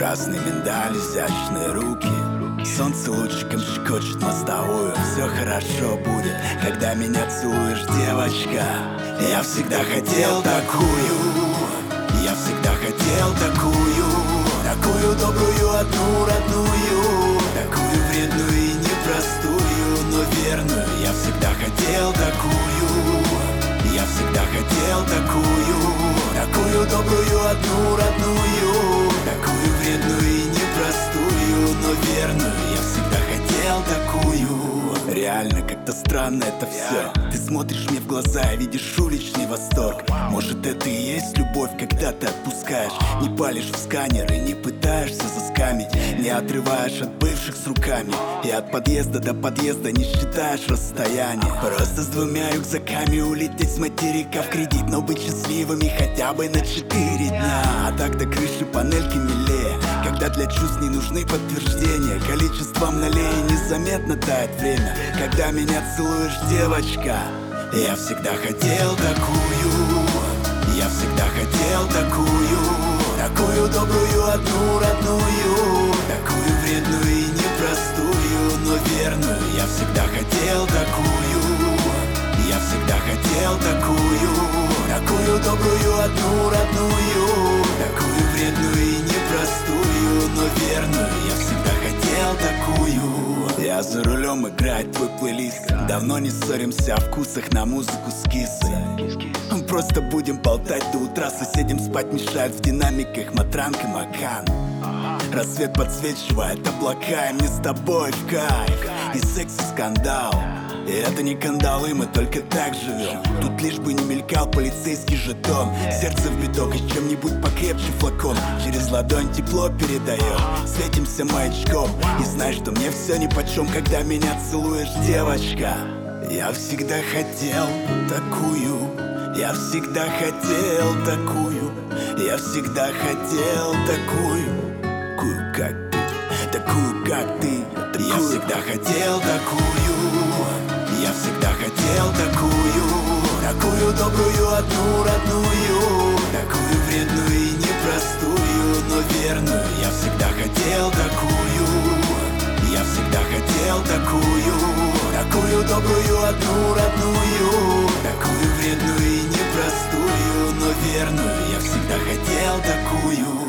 Красный миндаль, изящные руки. Солнце лучиком щекочет мостовую. Все хорошо будет, когда меня целуешь, девочка. Я всегда хотел такую. Я всегда хотел такую. Такую добрую, одну родную. Такую вредную и непростую, но верную. Я всегда хотел такую. Я всегда хотел такую. Такую добрую, одну родную. Такую вредную и непростую, но верную. Я всегда хотел такую. Реально как-то странно это все. Ты смотришь мне в глаза и видишь уличный восторг. Может, это и есть любовь, когда ты отпускаешь. Не палишь в сканер и не пытаешься заскамить. Не отрываешь от бывших с руками. И от подъезда до подъезда не считаешь расстояние. Просто с 2 рюкзаками улететь с материка в кредит. Но быть счастливыми хотя бы на 4 дня. А так-то крыши, панельки милее. Когда для чувств не нужны подтверждения. Количество мгновений незаметно тает время. Когда меня целуешь, девочка. Я всегда хотел такую. Я всегда хотел такую. Такую добрую, одну родную. Такую вредную и непростую, но верную. Я всегда хотел такую. Я всегда хотел такую. Такую добрую, одну родную. Такую вредную и непростую, но верную. Я всегда хотел такую. Я за рулем, играет твой плейлист. Давно не ссоримся о вкусах, на музыку скисы. Просто будем болтать до утра. Соседям спать мешают в динамиках Матранг и Макан. Рассвет подсвечивает облака, и мне с тобой в кайф. И секс, и скандал. И это не кандалы, мы только так живем. Тут лишь бы не мелькал полицейский жетон. Сердце в биток и чем-нибудь покрепче флакон. Через ладонь тепло передаем. Светимся маячком. И знай, что мне все нипочем, когда меня целуешь, девочка. Я всегда хотел такую. Я всегда хотел такую. Я всегда хотел такую. Такую, как ты. Такую, как ты. Я всегда хотел такую. Я всегда хотел такую. Такую добрую, одну родную. Такую вредную и непростую, но верную. Я всегда хотел такую. Я всегда хотел такую. Такую добрую, одну родную. Такую вредную и непростую, но верную. Я всегда хотел такую.